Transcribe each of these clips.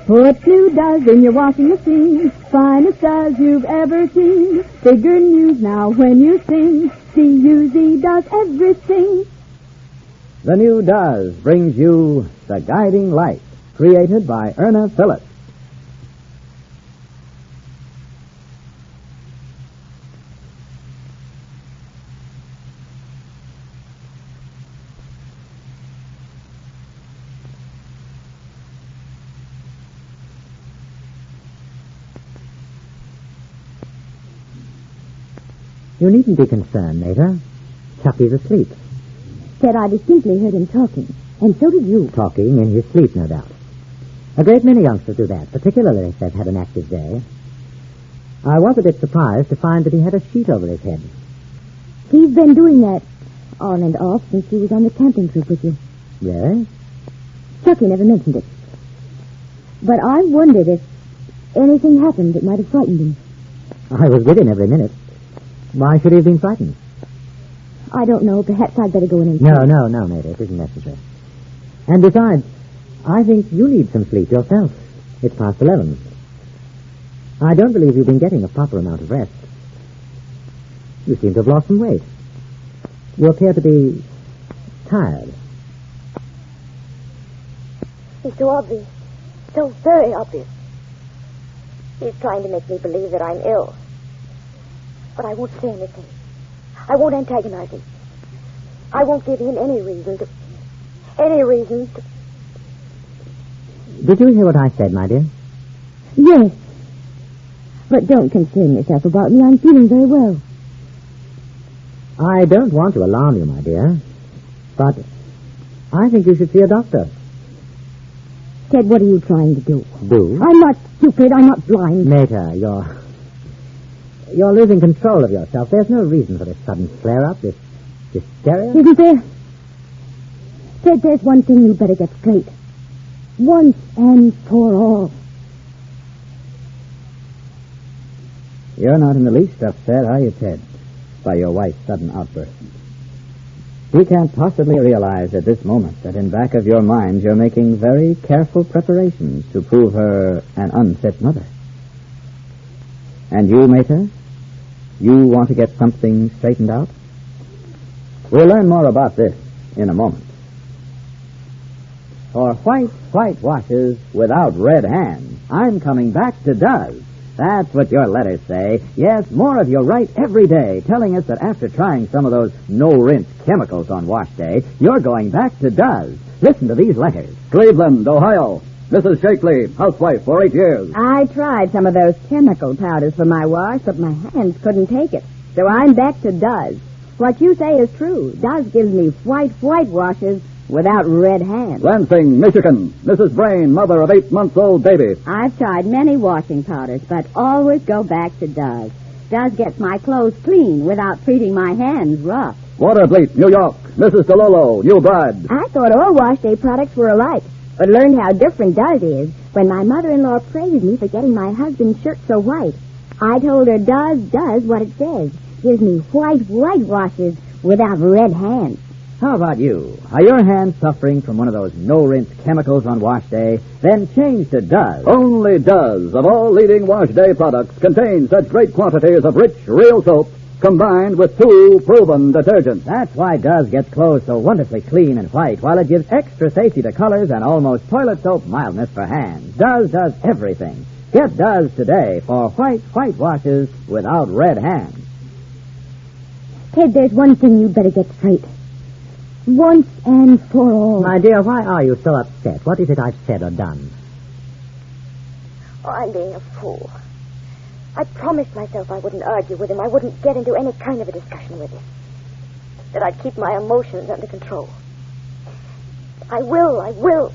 Put New Does in your washing machine. Finest Does you've ever seen. Bigger news now when you sing. D-U-Z does everything. The New Does brings you The Guiding Light, created by Erna Phillips. You needn't be concerned, Mater. Chucky's asleep. Ted, I distinctly heard him talking, and so did you. Talking in his sleep, no doubt. A great many youngsters do that, particularly if they've had an active day. I was a bit surprised to find that he had a sheet over his head. He's been doing that on and off since he was on the camping trip with you. Yes? Chucky never mentioned it. But I wondered if anything happened that might have frightened him. I was with him every minute. Why should he have been frightened? I don't know. Perhaps I'd better go in and... No, Mater. It isn't necessary. And besides, I think you need some sleep yourself. It's past 11. I don't believe you've been getting a proper amount of rest. You seem to have lost some weight. You appear to be tired. It's so obvious. So very obvious. He's trying to make me believe that I'm ill. But I won't say anything. I won't antagonize him. I won't give him any reason to... Did you hear what I said, my dear? Yes. But don't concern yourself about me. I'm feeling very well. I don't want to alarm you, my dear. But I think you should see a doctor. Ted, what are you trying to do? Do? I'm not stupid. I'm not blind. Mater, you're losing control of yourself. There's no reason for this sudden flare-up, this hysteria. Isn't there? Ted, there's one thing you better get straight. Once and for all. You're not in the least upset, are you, Ted, by your wife's sudden outburst? You can't possibly realize at this moment that in back of your mind you're making very careful preparations to prove her an unfit mother. And you, Mater? You want to get something straightened out? We'll learn more about this in a moment. For white washes without red hands, I'm coming back to Does. That's what your letters say. Yes, more of you write every day, telling us that after trying some of those no-rinse chemicals on wash day, you're going back to Does. Listen to these letters. Cleveland, Ohio. Mrs. Shakely, housewife for 8 years. I tried some of those chemical powders for my wash, but my hands couldn't take it. So I'm back to Does. What you say is true. Does gives me white washes without red hands. Lansing, Michigan. Mrs. Brain, mother of 8-month-old baby. I've tried many washing powders, but always go back to Does. Does gets my clothes clean without treating my hands rough. Watervliet, New York. Mrs. DeLolo, new bride. I thought all wash day products were alike, but learned how different Does is when my mother-in-law praised me for getting my husband's shirt so white. I told her Does what it says. Gives me white washes without red hands. How about you? Are your hands suffering from one of those no-rinse chemicals on wash day? Then change to Does. Only Does, of all leading wash day products, contain such great quantities of rich, real soap combined with 2 proven detergents. That's why Does gets clothes so wonderfully clean and white, while it gives extra safety to colors and almost toilet soap mildness for hands. Does does everything. Get Does today for white washes without red hands. Ted, there's one thing you'd better get straight. Once and for all. My dear, why are you so upset? What is it I've said or done? Oh, I'm being a fool. I promised myself I wouldn't argue with him. I wouldn't get into any kind of a discussion with him. That I'd keep my emotions under control. I will.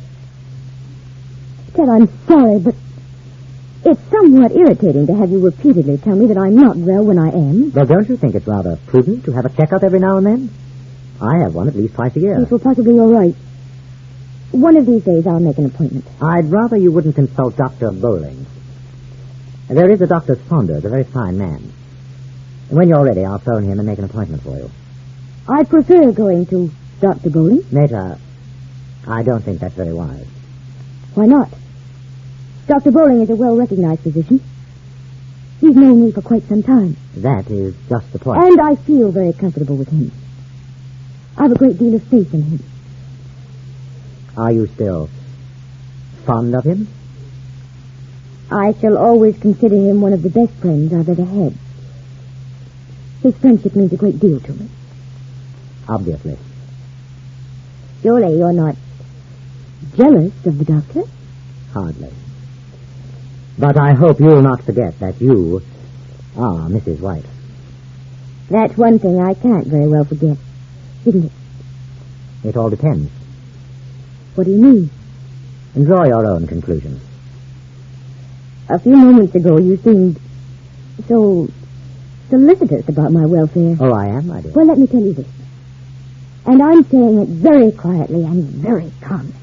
Ted, I'm sorry, but it's somewhat irritating to have you repeatedly tell me that I'm not well when I am. Well, don't you think it's rather prudent to have a checkup every now and then? I have one at least twice a year. Yes, well, possibly you're right. One of these days I'll make an appointment. I'd rather you wouldn't consult Dr. Bowling. There is a Dr. Saunders, a very fine man. When you're ready, I'll phone him and make an appointment for you. I prefer going to Dr. Bowling. Mater, I don't think that's very wise. Why not? Dr. Bowling is a well-recognized physician. He's known me for quite some time. That is just the point. And I feel very comfortable with him. I have a great deal of faith in him. Are you still fond of him? I shall always consider him one of the best friends I've ever had. His friendship means a great deal to me. Obviously. Surely you're not jealous of the doctor? Hardly. But I hope you'll not forget that you are Mrs. White. That's one thing I can't very well forget, isn't it? It all depends. What do you mean? And draw your own conclusions. A few moments ago you seemed so solicitous about my welfare. Oh, I am, my dear. Well, let me tell you this. And I'm saying it very quietly and very calmly.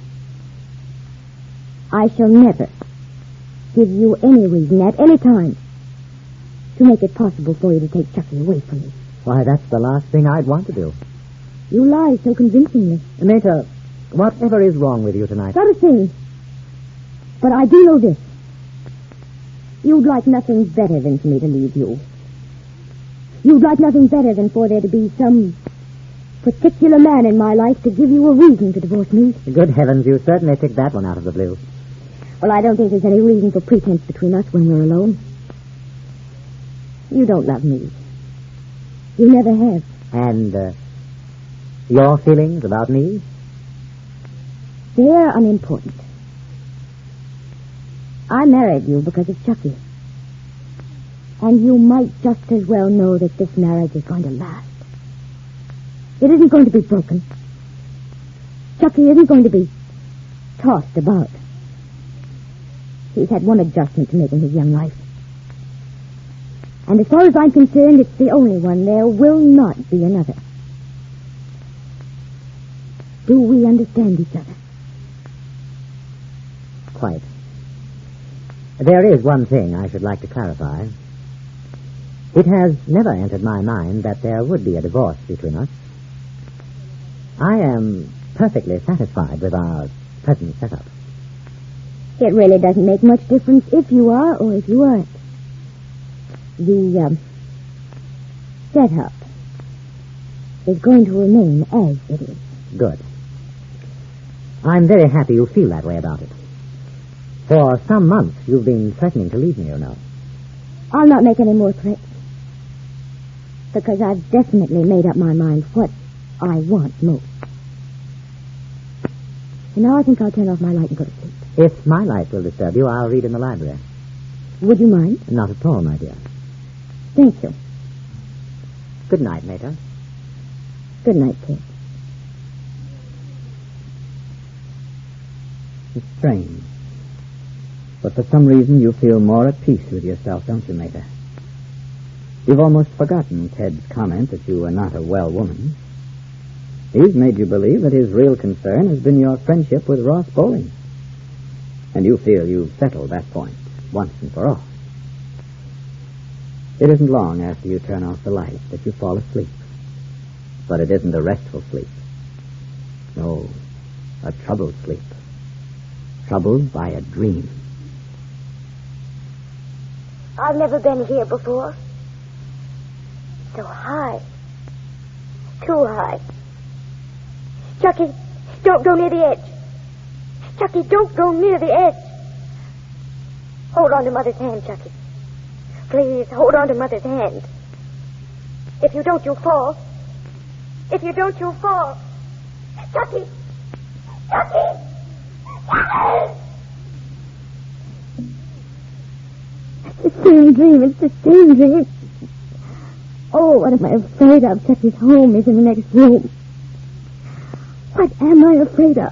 I shall never give you any reason at any time to make it possible for you to take Chucky away from me. Why, that's the last thing I'd want to do. You lie so convincingly. Meta, whatever is wrong with you tonight? Not a thing. But I do know this. You'd like nothing better than for me to leave you. You'd like nothing better than for there to be some particular man in my life to give you a reason to divorce me. Good heavens, you certainly picked that one out of the blue. Well, I don't think there's any reason for pretense between us when we're alone. You don't love me. You never have. And, your feelings about me? They're unimportant. I married you because of Chucky. And you might just as well know that this marriage is going to last. It isn't going to be broken. Chucky isn't going to be tossed about. He's had one adjustment to make in his young life. And as far as I'm concerned, it's the only one. There will not be another. Do we understand each other? Quite. There is one thing I should like to clarify. It has never entered my mind that there would be a divorce between us. I am perfectly satisfied with our present setup. It really doesn't make much difference if you are or if you aren't. The setup is going to remain as it is. Good. I'm very happy you feel that way about it. For some months you've been threatening to leave me, you know. I'll not make any more threats. Because I've definitely made up my mind what I want most. And now I think I'll turn off my light and go to sleep. If my light will disturb you, I'll read in the library. Would you mind? Not at all, my dear. Thank you. Good night, Meta. Good night, Kate. It's strange. But for some reason you feel more at peace with yourself, don't you, Meta? You've almost forgotten Ted's comment that you were not a well woman. He's made you believe that his real concern has been your friendship with Ross Bowling. And you feel you've settled that point once and for all. It isn't long after you turn off the light that you fall asleep. But it isn't a restful sleep. No, a troubled sleep. Troubled by a dream. I've never been here before. So high. Too high. Chucky, don't go near the edge. Chucky, don't go near the edge. Hold on to Mother's hand, Chucky. Please, hold on to Mother's hand. If you don't, you'll fall. If you don't, you'll fall. Chucky! Chucky! Chucky! It's the same dream. It's the same dream. Oh, what am I afraid of? Chucky's home is in the next room. What am I afraid of?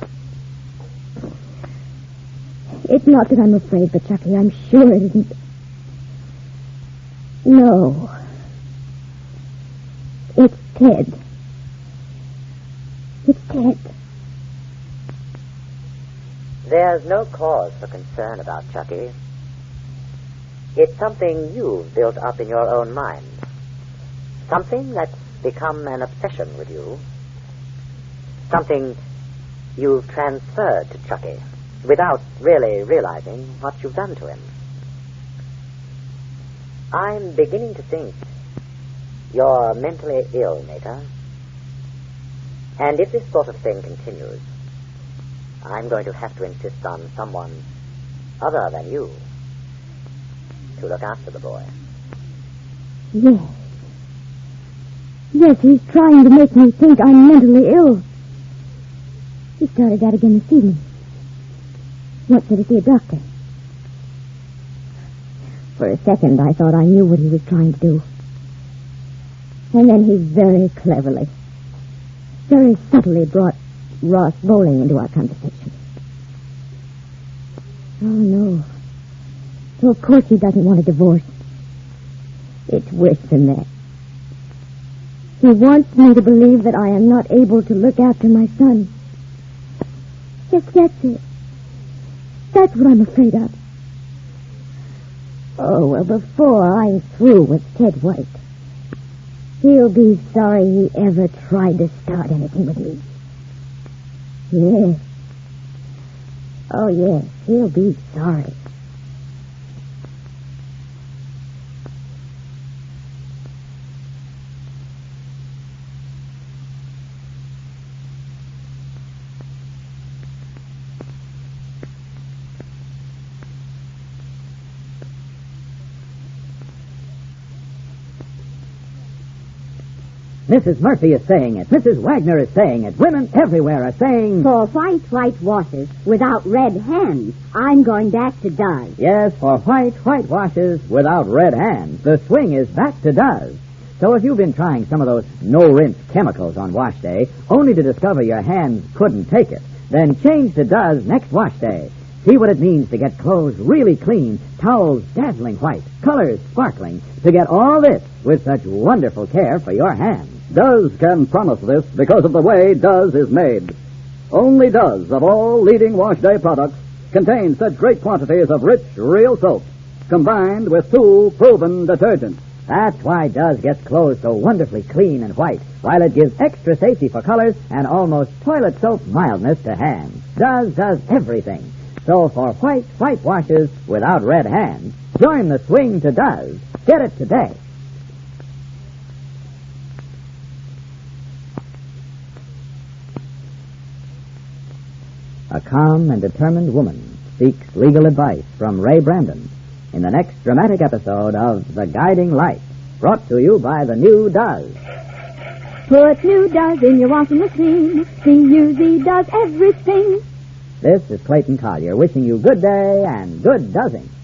It's not that I'm afraid, but Chucky, I'm sure it isn't. No. It's Ted. It's Ted. There's no cause for concern about Chucky. It's something you've built up in your own mind. Something that's become an obsession with you. Something you've transferred to Chucky without really realizing what you've done to him. I'm beginning to think you're mentally ill, Nita. And if this sort of thing continues, I'm going to have to insist on someone other than you to look after the boy. Yes. Yes, he's trying to make me think I'm mentally ill. He started that again this evening. Wants me to see a doctor. For a second, I thought I knew what he was trying to do. And then he very cleverly, very subtly brought Ross Bowling into our conversation. Oh, no. So, of course, he doesn't want a divorce. It's worse than that. He wants me to believe that I am not able to look after my son. Yes, that's it. That's what I'm afraid of. Oh, well, before I'm through with Ted White, he'll be sorry he ever tried to start anything with me. Yes. Oh, yes, he'll be sorry. Mrs. Murphy is saying it. Mrs. Wagner is saying it. Women everywhere are saying... For white washes without red hands, I'm going back to Duz. Yes, for white washes without red hands, the swing is back to Duz. So if you've been trying some of those no-rinse chemicals on wash day, only to discover your hands couldn't take it, then change to Duz next wash day. See what it means to get clothes really clean, towels dazzling white, colors sparkling, to get all this with such wonderful care for your hands. Duz can promise this because of the way Duz is made. Only Duz, of all leading wash day products, contains such great quantities of rich, real soap, combined with 2 proven detergents. That's why Duz gets clothes so wonderfully clean and white, while it gives extra safety for colors and almost toilet soap mildness to hands. Duz does everything. So for white washes without red hands, join the swing to Duz. Get it today. A calm and determined woman seeks legal advice from Ray Brandon in the next dramatic episode of The Guiding Light, brought to you by the new Duz. Put new Duz in your washing machine. D-U-Z does everything. This is Clayton Collier wishing you good day and good dozzing.